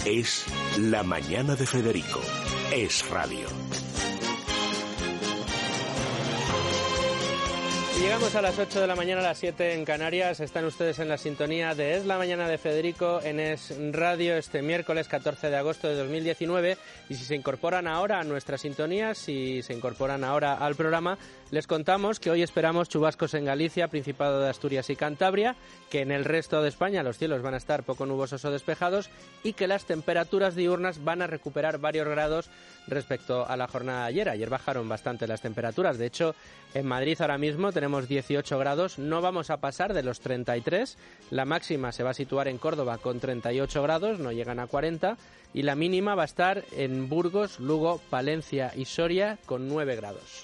Es La Mañana de Federico. Es radio. Y llegamos a las 8 de la mañana, a las 7 en Canarias. Están ustedes en la sintonía de Es la Mañana de Federico en Es Radio este miércoles 14 de agosto de 2019. Y si se incorporan ahora a nuestra sintonía, si se incorporan ahora al programa, les contamos que hoy esperamos chubascos en Galicia, Principado de Asturias y Cantabria, que en el resto de España los cielos van a estar poco nubosos o despejados y que las temperaturas diurnas van a recuperar varios grados respecto a la jornada de ayer. Ayer bajaron bastante las temperaturas. De hecho, en Madrid ahora mismo tenemos 18 grados, no vamos a pasar de los 33. La máxima se va a situar en Córdoba con 38 grados, no llegan a 40. Y la mínima va a estar en Burgos, Lugo, Palencia y Soria con 9 grados.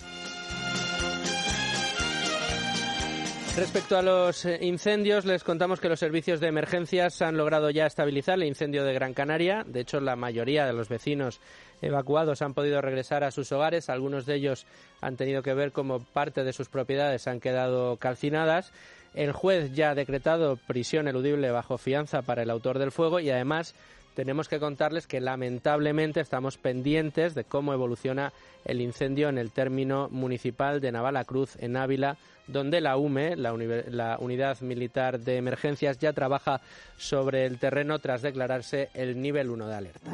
Respecto a los incendios, les contamos que los servicios de emergencias han logrado ya estabilizar el incendio de Gran Canaria. De hecho, la mayoría de los vecinos evacuados han podido regresar a sus hogares. Algunos de ellos han tenido que ver cómo parte de sus propiedades han quedado calcinadas. El juez ya ha decretado prisión eludible bajo fianza para el autor del fuego y además tenemos que contarles que lamentablemente estamos pendientes de cómo evoluciona el incendio en el término municipal de Navalacruz, en Ávila, donde la UME, la Unidad Militar de Emergencias, ya trabaja sobre el terreno tras declararse el nivel 1 de alerta.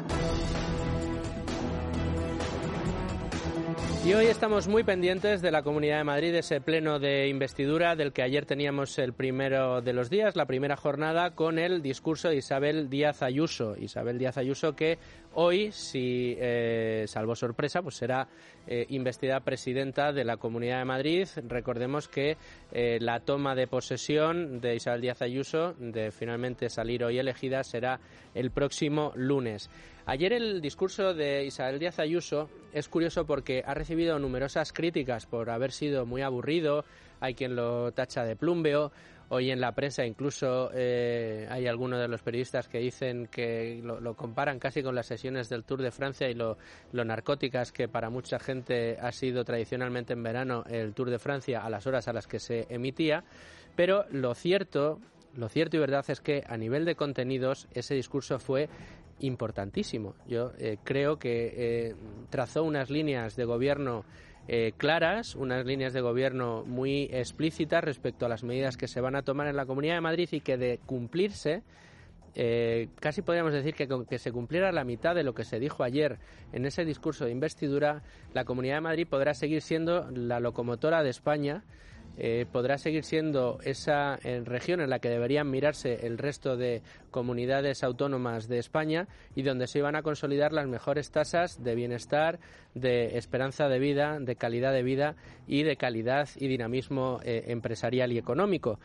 Y hoy estamos muy pendientes de la Comunidad de Madrid, de ese pleno de investidura del que ayer teníamos el primero de los días, la primera jornada, con el discurso de Isabel Díaz Ayuso. Isabel Díaz Ayuso que hoy, si salvo sorpresa, pues será investida presidenta de la Comunidad de Madrid. Recordemos que la toma de posesión de Isabel Díaz Ayuso, de finalmente salir hoy elegida, será el próximo lunes. Ayer el discurso de Isabel Díaz Ayuso es curioso porque ha recibido numerosas críticas por haber sido muy aburrido, hay quien lo tacha de plumbeo. Hoy en la prensa incluso hay algunos de los periodistas que dicen que lo comparan casi con las sesiones del Tour de Francia y lo narcóticas que para mucha gente ha sido tradicionalmente en verano el Tour de Francia a las horas a las que se emitía. Pero lo cierto y verdad es que a nivel de contenidos ese discurso fue importantísimo. Yo creo que trazó unas líneas de gobierno claras, unas líneas de gobierno muy explícitas respecto a las medidas que se van a tomar en la Comunidad de Madrid y que de cumplirse, casi podríamos decir que con que se cumpliera la mitad de lo que se dijo ayer en ese discurso de investidura, la Comunidad de Madrid podrá seguir siendo la locomotora de España, podrá seguir siendo esa región en la que deberían mirarse el resto de comunidades autónomas de España y donde se iban a consolidar las mejores tasas de bienestar, de esperanza de vida, de calidad de vida y de calidad y dinamismo empresarial y económico.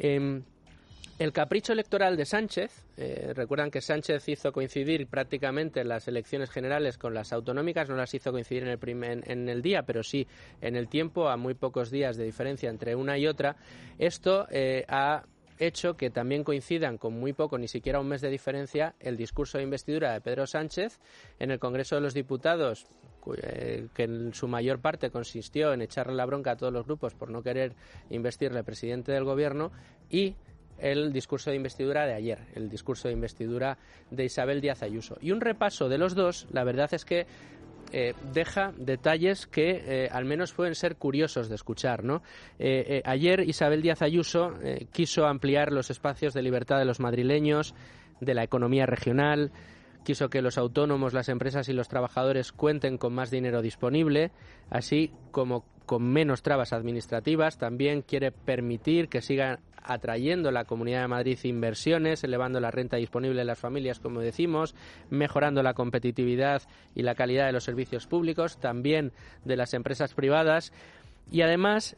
El capricho electoral de Sánchez, recuerdan que Sánchez hizo coincidir prácticamente las elecciones generales con las autonómicas, no las hizo coincidir en el día, pero sí en el tiempo, a muy pocos días de diferencia entre una y otra. Esto ha hecho que también coincidan con muy poco, ni siquiera un mes de diferencia, el discurso de investidura de Pedro Sánchez en el Congreso de los Diputados, que en su mayor parte consistió en echarle la bronca a todos los grupos por no querer investirle presidente del gobierno, y el discurso de investidura de ayer, el discurso de investidura de Isabel Díaz Ayuso. Y un repaso de los dos, la verdad es que deja detalles que al menos pueden ser curiosos de escuchar, ¿no? Ayer Isabel Díaz Ayuso quiso ampliar los espacios de libertad de los madrileños, de la economía regional, quiso que los autónomos, las empresas y los trabajadores cuenten con más dinero disponible, así como con menos trabas administrativas. También quiere permitir que sigan atrayendo la Comunidad de Madrid inversiones, elevando la renta disponible de las familias, como decimos, mejorando la competitividad y la calidad de los servicios públicos, también de las empresas privadas. Y además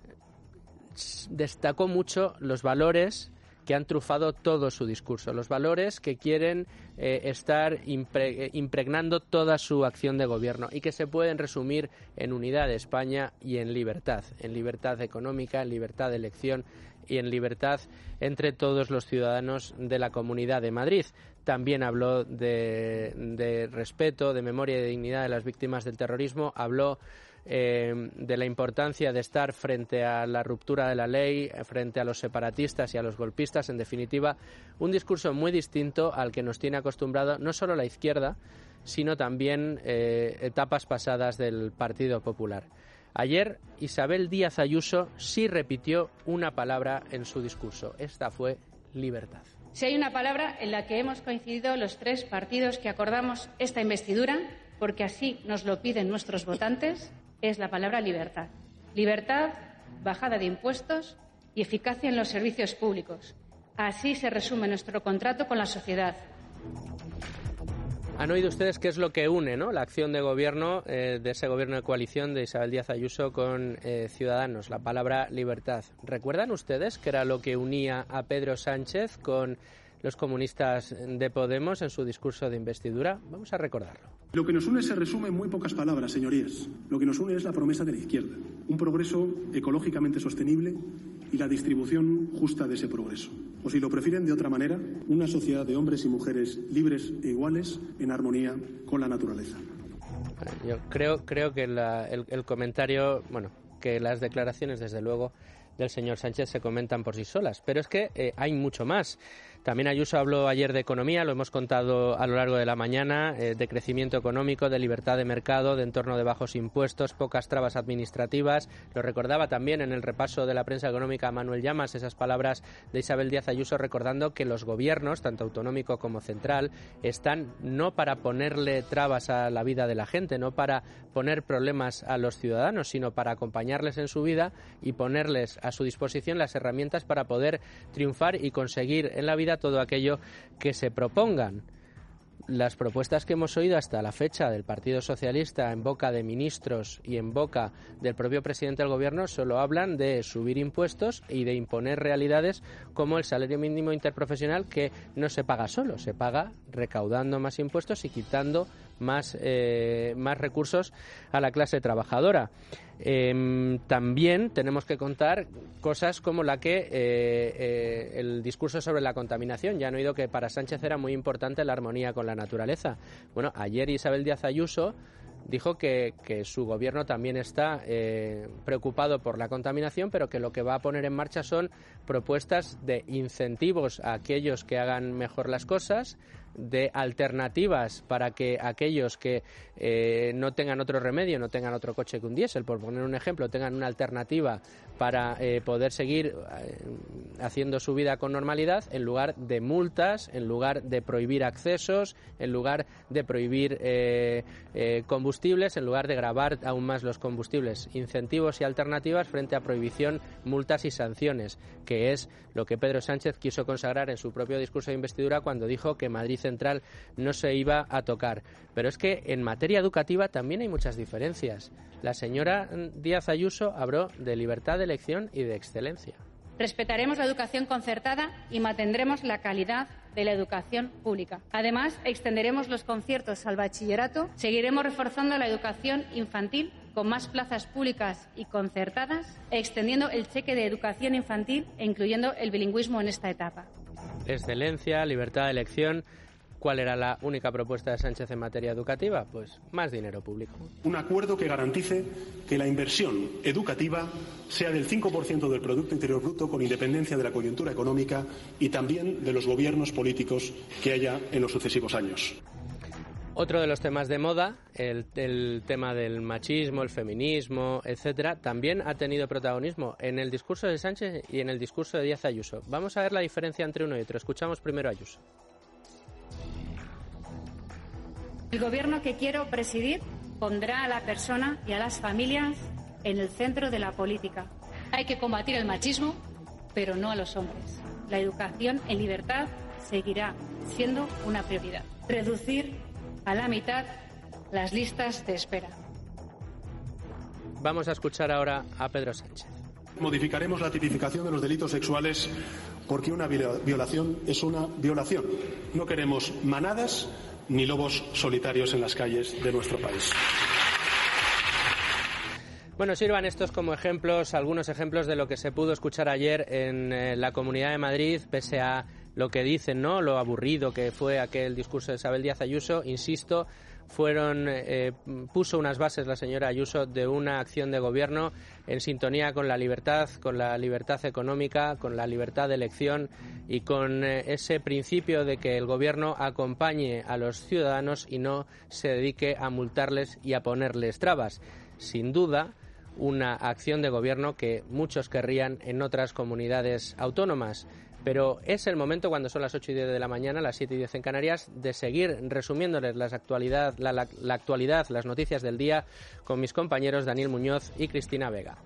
destacó mucho los valores que han trufado todo su discurso, los valores que quieren estar impregnando toda su acción de gobierno y que se pueden resumir en unidad de España y en libertad económica, en libertad de elección y en libertad entre todos los ciudadanos de la Comunidad de Madrid. También habló de respeto, de memoria y de dignidad de las víctimas del terrorismo, habló de la importancia de estar frente a la ruptura de la ley, frente a los separatistas y a los golpistas. En definitiva, un discurso muy distinto al que nos tiene acostumbrado no solo la izquierda, sino también etapas pasadas del Partido Popular. Ayer, Isabel Díaz Ayuso sí repitió una palabra en su discurso. Esta fue libertad. Si hay una palabra en la que hemos coincidido los tres partidos que acordamos esta investidura, porque así nos lo piden nuestros votantes, es la palabra libertad. Libertad, bajada de impuestos y eficacia en los servicios públicos. Así se resume nuestro contrato con la sociedad. Han oído ustedes qué es lo que une, ¿no?, la acción de gobierno, de ese gobierno de coalición de Isabel Díaz Ayuso con Ciudadanos, la palabra libertad. ¿Recuerdan ustedes qué era lo que unía a Pedro Sánchez con los comunistas de Podemos en su discurso de investidura? Vamos a recordarlo. Lo que nos une se resume en muy pocas palabras, señorías. Lo que nos une es la promesa de la izquierda, un progreso ecológicamente sostenible y la distribución justa de ese progreso. O si lo prefieren de otra manera, una sociedad de hombres y mujeres libres e iguales en armonía con la naturaleza. Yo creo que el comentario, bueno, que las declaraciones, desde luego, del señor Sánchez se comentan por sí solas, pero es que hay mucho más. También Ayuso habló ayer de economía, lo hemos contado a lo largo de la mañana, de crecimiento económico, de libertad de mercado, de entorno de bajos impuestos, pocas trabas administrativas. Lo recordaba también en el repaso de la prensa económica Manuel Llamas, esas palabras de Isabel Díaz Ayuso, recordando que los gobiernos, tanto autonómico como central, están no para ponerle trabas a la vida de la gente, no para poner problemas a los ciudadanos, sino para acompañarles en su vida y ponerles a su disposición las herramientas para poder triunfar y conseguir en la vida todo aquello que se propongan. Las propuestas que hemos oído hasta la fecha del Partido Socialista en boca de ministros y en boca del propio presidente del Gobierno solo hablan de subir impuestos y de imponer realidades como el salario mínimo interprofesional, que no se paga solo, se paga recaudando más impuestos y quitando más recursos a la clase trabajadora. También tenemos que contar cosas como la que el discurso sobre la contaminación. Ya han oído que para Sánchez era muy importante la armonía con la naturaleza. Bueno, ayer Isabel Díaz Ayuso dijo que su gobierno también está preocupado por la contaminación, pero que lo que va a poner en marcha son propuestas de incentivos a aquellos que hagan mejor las cosas, de alternativas para que aquellos que no tengan otro remedio, no tengan otro coche que un diésel, por poner un ejemplo, tengan una alternativa para poder seguir haciendo su vida con normalidad, en lugar de multas, en lugar de prohibir accesos, en lugar de prohibir combustibles, en lugar de gravar aún más los combustibles. Incentivos y alternativas frente a prohibición, multas y sanciones, que es lo que Pedro Sánchez quiso consagrar en su propio discurso de investidura cuando dijo que Madrid Central no se iba a tocar. Pero es que en materia educativa también hay muchas diferencias. La señora Díaz Ayuso habló de libertad de elección y de excelencia. Respetaremos la educación concertada y mantendremos la calidad de la educación pública. Además, extenderemos los conciertos al bachillerato, seguiremos reforzando la educación infantil con más plazas públicas y concertadas, extendiendo el cheque de educación infantil e incluyendo el bilingüismo en esta etapa. Excelencia, libertad de elección. ¿Cuál era la única propuesta de Sánchez en materia educativa? Pues más dinero público. Un acuerdo que garantice que la inversión educativa sea del 5% del Producto Interior Bruto, con independencia de la coyuntura económica y también de los gobiernos políticos que haya en los sucesivos años. Otro de los temas de moda, el tema del machismo, el feminismo, etcétera, también ha tenido protagonismo en el discurso de Sánchez y en el discurso de Díaz Ayuso. Vamos a ver la diferencia entre uno y otro. Escuchamos primero a Ayuso. El gobierno que quiero presidir pondrá a la persona y a las familias en el centro de la política. Hay que combatir el machismo, pero no a los hombres. La educación en libertad seguirá siendo una prioridad. Reducir a la mitad las listas de espera. Vamos a escuchar ahora a Pedro Sánchez. Modificaremos la tipificación de los delitos sexuales porque una violación es una violación. No queremos manadas ni lobos solitarios en las calles de nuestro país. Bueno, sirvan estos como ejemplos, algunos ejemplos de lo que se pudo escuchar ayer en la Comunidad de Madrid, pese a lo que dicen, ¿no? Lo aburrido que fue aquel discurso de Isabel Díaz Ayuso, insisto, puso unas bases la señora Ayuso de una acción de gobierno en sintonía con la libertad económica, con la libertad de elección y con ese principio de que el gobierno acompañe a los ciudadanos y no se dedique a multarles y a ponerles trabas. Sin duda, una acción de gobierno que muchos querrían en otras comunidades autónomas. Pero es el momento, cuando son las 8:10 de la mañana, las 7:10 en Canarias, de seguir resumiéndoles la actualidad, las noticias del día, con mis compañeros Daniel Muñoz y Cristina Vega.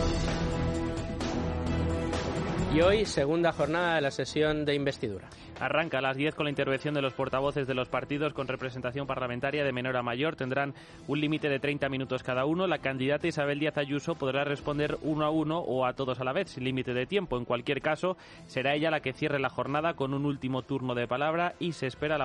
Y hoy, segunda jornada de la sesión de investidura. Arranca a las 10 con la intervención de los portavoces de los partidos con representación parlamentaria de menor a mayor. Tendrán un límite de 30 minutos cada uno. La candidata Isabel Díaz Ayuso podrá responder uno a uno o a todos a la vez, sin límite de tiempo. En cualquier caso, será ella la que cierre la jornada con un último turno de palabra y se espera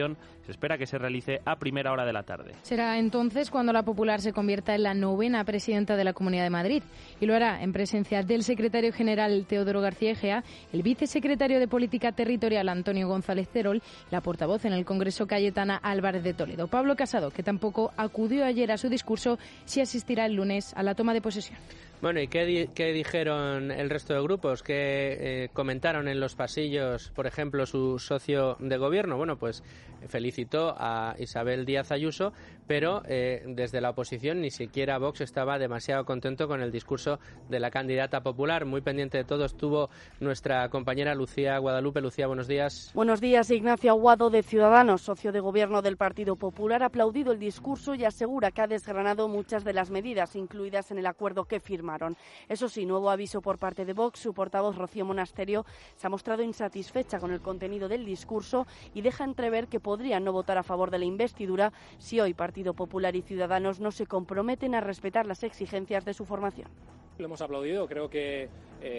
que se realice a primera hora de la tarde. Será entonces cuando la Popular se convierta en la 9ª presidenta de la Comunidad de Madrid, y lo hará en presencia del secretario general Teodoro García Egea, el vicesecretario de Política Territorial Antonio González Terol, la portavoz en el Congreso Cayetana Álvarez de Toledo. Pablo Casado, que tampoco acudió ayer a su discurso, sí asistirá el lunes a la toma de posesión. Bueno, ¿y qué dijeron el resto de grupos? ¿Qué comentaron en los pasillos, por ejemplo, su socio de gobierno? Bueno, pues felicitó a Isabel Díaz Ayuso, pero desde la oposición ni siquiera Vox estaba demasiado contento con el discurso de la candidata popular. Muy pendiente de todo estuvo nuestra compañera Lucía Guadalupe. Lucía, buenos días. Buenos días. Ignacio Aguado, de Ciudadanos, socio de gobierno del Partido Popular, ha aplaudido el discurso y asegura que ha desgranado muchas de las medidas incluidas en el acuerdo que firmaron. Eso sí, nuevo aviso por parte de Vox. Su portavoz, Rocío Monasterio, se ha mostrado insatisfecha con el contenido del discurso y deja entrever que podrían no votar a favor de la investidura si hoy Partido Popular y Ciudadanos no se comprometen a respetar las exigencias de su formación. Lo hemos aplaudido, creo que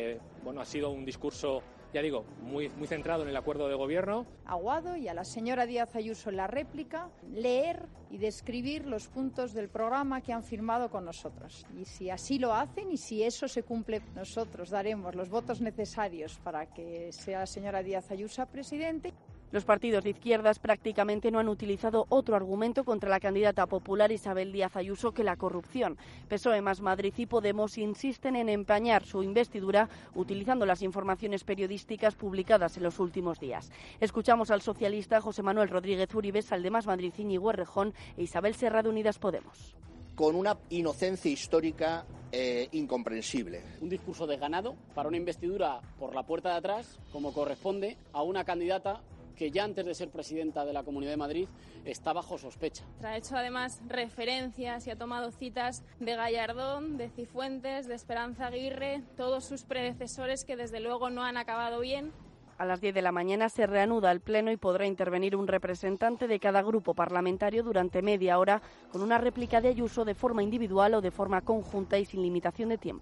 ha sido un discurso, ya digo, muy centrado en el acuerdo de gobierno. Aguado y a la señora Díaz Ayuso en la réplica, leer y describir los puntos del programa que han firmado con nosotros. Y si así lo hacen y si eso se cumple, nosotros daremos los votos necesarios para que sea la señora Díaz Ayuso presidente. Los partidos de izquierdas prácticamente no han utilizado otro argumento contra la candidata popular Isabel Díaz Ayuso que la corrupción. PSOE más Madrid y Podemos insisten en empañar su investidura utilizando las informaciones periodísticas publicadas en los últimos días. Escuchamos al socialista José Manuel Rodríguez Uribes, al de Más Madrid Íñigo Errejón e Isabel Serra de Unidas Podemos. Con una inocencia histórica incomprensible. Un discurso desganado para una investidura por la puerta de atrás, como corresponde a una candidata que ya antes de ser presidenta de la Comunidad de Madrid está bajo sospecha. Ha hecho además referencias y ha tomado citas de Gallardón, de Cifuentes, de Esperanza Aguirre, todos sus predecesores que desde luego no han acabado bien. A las 10 de la mañana se reanuda el pleno y podrá intervenir un representante de cada grupo parlamentario durante media hora con una réplica de Ayuso de forma individual o de forma conjunta y sin limitación de tiempo.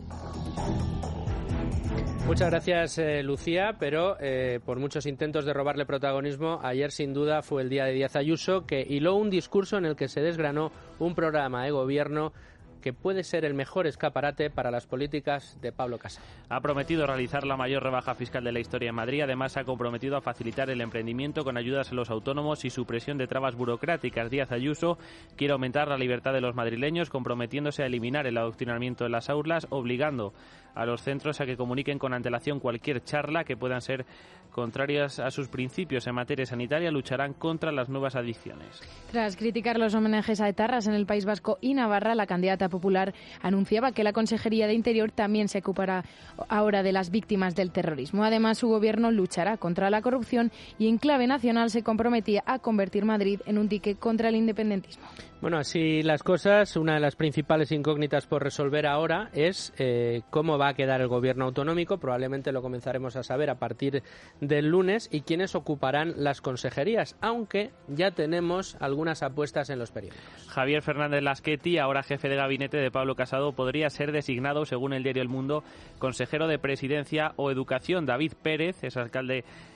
Muchas gracias, Lucía, pero por muchos intentos de robarle protagonismo, ayer sin duda fue el día de Díaz Ayuso, que hiló un discurso en el que se desgranó un programa de gobierno que puede ser el mejor escaparate para las políticas de Pablo Casado. Ha prometido realizar la mayor rebaja fiscal de la historia en Madrid. Además, se ha comprometido a facilitar el emprendimiento con ayudas a los autónomos y supresión de trabas burocráticas. Díaz Ayuso quiere aumentar la libertad de los madrileños, comprometiéndose a eliminar el adoctrinamiento en las aulas, obligando a los centros a que comuniquen con antelación cualquier charla que puedan ser contrarias a sus principios en materia sanitaria. Lucharán contra las nuevas adicciones. Tras criticar los homenajes a etarras en el País Vasco y Navarra, la candidata popular anunciaba que la Consejería de Interior también se ocupará ahora de las víctimas del terrorismo. Además, su gobierno luchará contra la corrupción y en clave nacional se comprometía a convertir Madrid en un dique contra el independentismo. Bueno, así las cosas, una de las principales incógnitas por resolver ahora es cómo va a quedar el gobierno autonómico. Probablemente lo comenzaremos a saber a partir del lunes, y quiénes ocuparán las consejerías, aunque ya tenemos algunas apuestas en los periódicos. Javier Fernández Lasqueti, ahora jefe de gabinete de Pablo Casado, podría ser designado, según el diario El Mundo, consejero de Presidencia o Educación. David Pérez, es alcalde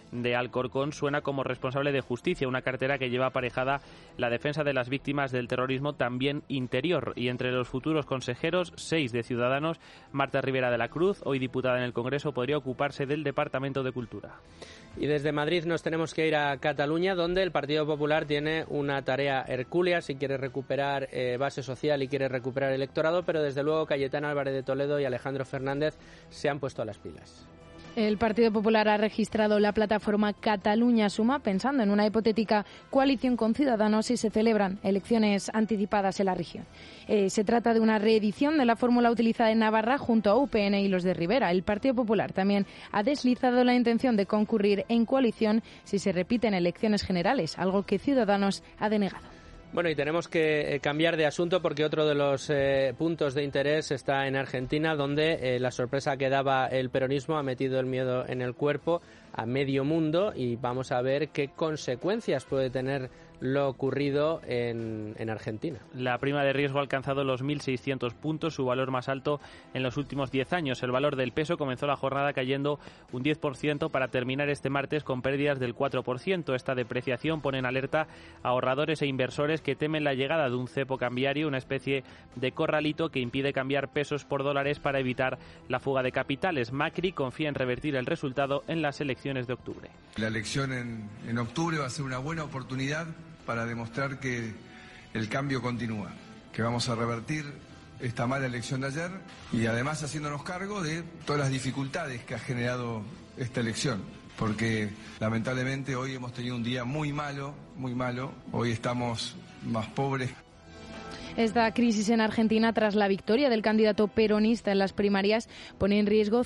de Alcorcón suena como responsable de justicia, una cartera que lleva aparejada la defensa de las víctimas del terrorismo, también interior. Y entre los futuros consejeros, 6 de Ciudadanos, Marta Rivera de la Cruz, hoy diputada en el Congreso, podría ocuparse del Departamento de Cultura. Y desde Madrid nos tenemos que ir a Cataluña, donde el Partido Popular tiene una tarea hercúlea si quiere recuperar base social y quiere recuperar electorado, pero desde luego Cayetana Álvarez de Toledo y Alejandro Fernández se han puesto a las pilas. El Partido Popular ha registrado la plataforma Catalunya Suma pensando en una hipotética coalición con Ciudadanos si se celebran elecciones anticipadas en la región. Se trata de una reedición de la fórmula utilizada en Navarra junto a UPN y los de Rivera. El Partido Popular también ha deslizado la intención de concurrir en coalición si se repiten elecciones generales, algo que Ciudadanos ha denegado. Bueno, y tenemos que cambiar de asunto porque otro de los puntos de interés está en Argentina, donde la sorpresa que daba el peronismo ha metido el miedo en el cuerpo a medio mundo y vamos a ver qué consecuencias puede tener lo ocurrido en Argentina. La prima de riesgo ha alcanzado los 1.600 puntos, su valor más alto en los últimos 10 años. El valor del peso comenzó la jornada cayendo un 10% para terminar este martes con pérdidas del 4%. Esta depreciación pone en alerta a ahorradores e inversores que temen la llegada de un cepo cambiario, una especie de corralito que impide cambiar pesos por dólares para evitar la fuga de capitales. Macri confía en revertir el resultado en las elecciones de octubre. La elección en octubre va a ser una buena oportunidad para demostrar que el cambio continúa, que vamos a revertir esta mala elección de ayer y además haciéndonos cargo de todas las dificultades que ha generado esta elección, porque lamentablemente hoy hemos tenido un día muy malo, hoy estamos más pobres. Esta crisis en Argentina, tras la victoria del candidato peronista en las primarias, pone en riesgo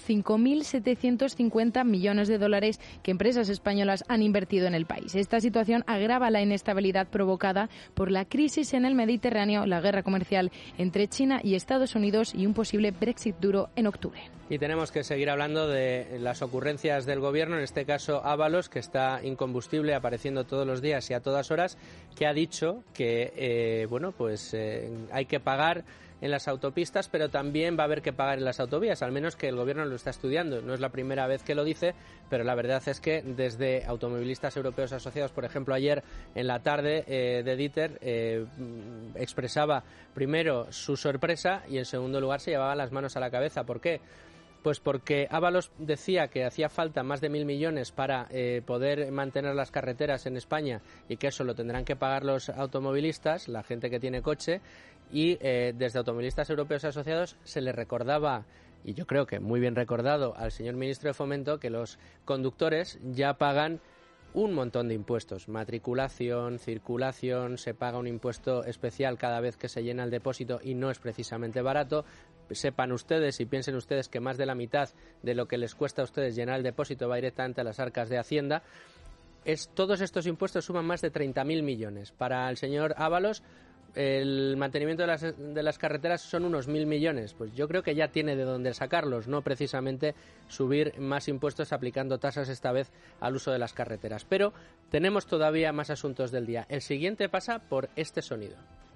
5.750 millones de dólares que empresas españolas han invertido en el país. Esta situación agrava la inestabilidad provocada por la crisis en el Mediterráneo, la guerra comercial entre China y Estados Unidos y un posible Brexit duro en octubre. Y tenemos que seguir hablando de las ocurrencias del gobierno, en este caso Ábalos, que está incombustible, apareciendo todos los días y a todas horas, que ha dicho que hay que pagar en las autopistas, pero también va a haber que pagar en las autovías, al menos que el gobierno lo está estudiando. No es la primera vez que lo dice, pero la verdad es que desde Automovilistas Europeos Asociados, por ejemplo, ayer en la tarde de Dieter expresaba primero su sorpresa y en segundo lugar se llevaba las manos a la cabeza. ¿Por qué? Pues porque Ábalos decía que hacía falta más de 1.000 millones para poder mantener las carreteras en España y que eso lo tendrán que pagar los automovilistas, la gente que tiene coche, y desde Automovilistas Europeos Asociados se le recordaba, y yo creo que muy bien recordado, al señor ministro de Fomento que los conductores ya pagan un montón de impuestos, matriculación, circulación, se paga un impuesto especial cada vez que se llena el depósito y no es precisamente barato. Sepan ustedes y piensen ustedes que más de la mitad de lo que les cuesta a ustedes llenar el depósito va directamente a las arcas de Hacienda. Todos estos impuestos suman más de 30.000 millones. Para el señor Ábalos, el mantenimiento de las carreteras son unos 1.000 millones. Pues yo creo que ya tiene de dónde sacarlos, no precisamente subir más impuestos aplicando tasas esta vez al uso de las carreteras. Pero tenemos todavía más asuntos del día. El siguiente pasa por este sonido.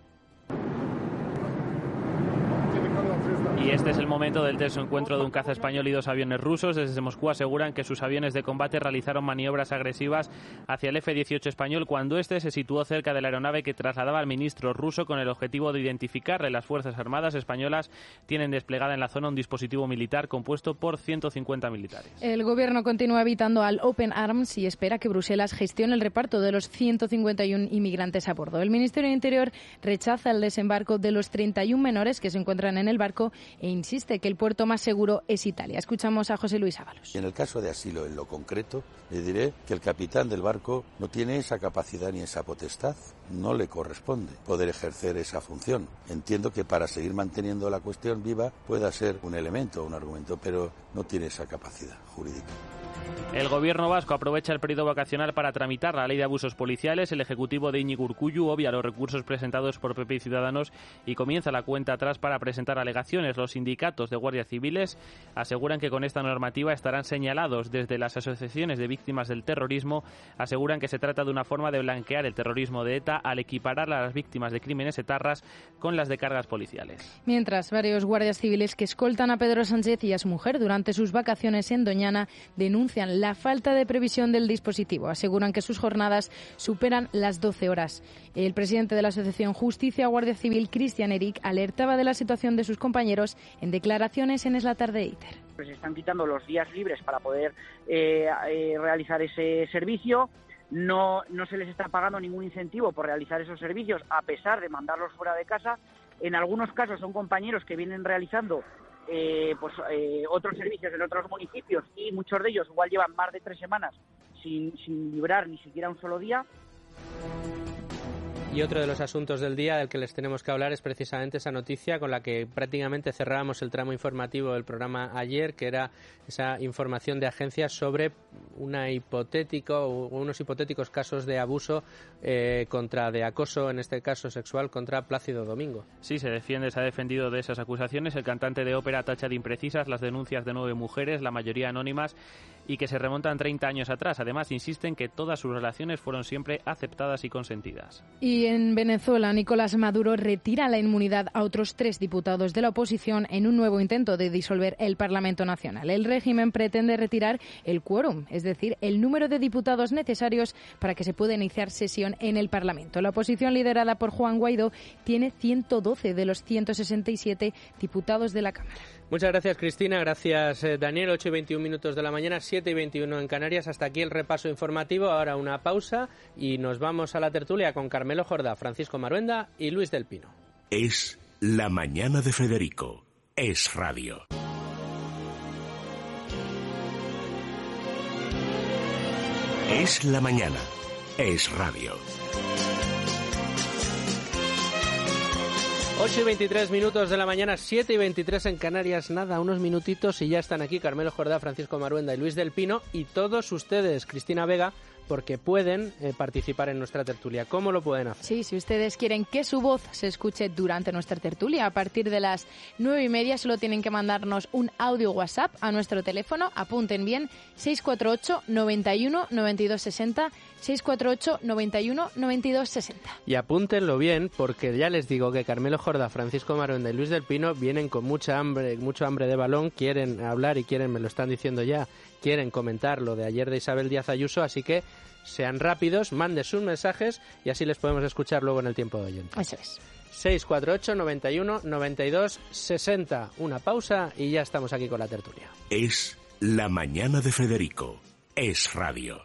Y este es el momento del tenso encuentro de un caza español y 2 aviones rusos. Desde Moscú aseguran que sus aviones de combate realizaron maniobras agresivas hacia el F-18 español cuando este se situó cerca de la aeronave que trasladaba al ministro ruso con el objetivo de identificarle. Las Fuerzas Armadas españolas tienen desplegada en la zona un dispositivo militar compuesto por 150 militares. El gobierno continúa evitando al Open Arms y espera que Bruselas gestione el reparto de los 151 inmigrantes a bordo. El Ministerio de Interior rechaza el desembarco de los 31 menores que se encuentran en el barco e insiste que el puerto más seguro es Italia. Escuchamos a José Luis Ábalos. En el caso de asilo, en lo concreto, le diré que el capitán del barco no tiene esa capacidad ni esa potestad. No le corresponde poder ejercer esa función. Entiendo que para seguir manteniendo la cuestión viva pueda ser un elemento, un argumento, pero no tiene esa capacidad jurídica. El gobierno vasco aprovecha el periodo vacacional para tramitar la ley de abusos policiales. El ejecutivo de Iñigo Urkullu obvia los recursos presentados por PP y Ciudadanos y comienza la cuenta atrás para presentar alegaciones. Los sindicatos de guardias civiles aseguran que con esta normativa estarán señalados. Desde las asociaciones de víctimas del terrorismo aseguran que se trata de una forma de blanquear el terrorismo de ETA al equiparar a las víctimas de crímenes etarras con las de cargas policiales. Mientras, varios guardias civiles que escoltan a Pedro Sánchez y a su mujer durante sus vacaciones en Doñana denuncian denuncian la falta de previsión del dispositivo. Aseguran que sus jornadas superan las 12 horas. El presidente de la Asociación Justicia Guardia Civil, Cristian Eric, alertaba de la situación de sus compañeros en declaraciones en Es la Tarde de ITER. Se están quitando los días libres para poder realizar ese servicio. No se les está pagando ningún incentivo por realizar esos servicios, a pesar de mandarlos fuera de casa. En algunos casos son compañeros que vienen realizando otros servicios en otros municipios y muchos de ellos igual llevan más de 3 semanas sin librar ni siquiera un solo día. Y otro de los asuntos del día del que les tenemos que hablar es precisamente esa noticia con la que prácticamente cerrábamos el tramo informativo del programa ayer, que era esa información de agencias sobre unos hipotéticos casos de abuso de acoso, en este caso sexual, contra Plácido Domingo. Sí, se ha defendido de esas acusaciones. El cantante de ópera tacha de imprecisas las denuncias de 9 mujeres, la mayoría anónimas, y que se remontan 30 años atrás. Además, insisten que todas sus relaciones fueron siempre aceptadas y consentidas. Y en Venezuela, Nicolás Maduro retira la inmunidad a otros 3 diputados de la oposición en un nuevo intento de disolver el Parlamento Nacional. El régimen pretende retirar el quórum, es decir, el número de diputados necesarios para que se pueda iniciar sesión en el Parlamento. La oposición, liderada por Juan Guaidó, tiene 112 de los 167 diputados de la Cámara. Muchas gracias, Cristina. Gracias, Daniel. 8:21 de la mañana, 7:21 en Canarias. Hasta aquí el repaso informativo. Ahora una pausa y nos vamos a la tertulia con Carmelo Jordá, Francisco Maruenda y Luis del Pino. Es La Mañana de Federico. Es radio. Es la mañana. Es radio. 8:23 de la mañana, 7:23 en Canarias. Nada, unos minutitos y ya están aquí Carmelo Jordá, Francisco Maruenda y Luis del Pino. Y todos ustedes, Cristina Vega, porque pueden participar en nuestra tertulia. ¿Cómo lo pueden hacer? Sí, si ustedes quieren que su voz se escuche durante nuestra tertulia a partir de las 9:30, solo tienen que mandarnos un audio WhatsApp a nuestro teléfono. Apunten bien, 648 91 92 60, 648 91 92 60. Y apúntenlo bien, porque ya les digo que Carmelo Jordá, Francisco Maruenda y Luis del Pino vienen con mucho hambre de balón, quieren hablar y me lo están diciendo ya, quieren comentar lo de ayer de Isabel Díaz Ayuso, así que sean rápidos, manden sus mensajes y así les podemos escuchar luego en el tiempo de oyente. Eso es. 648 91 92 60. Una pausa y ya estamos aquí con la tertulia. Es La Mañana de Federico. Es radio.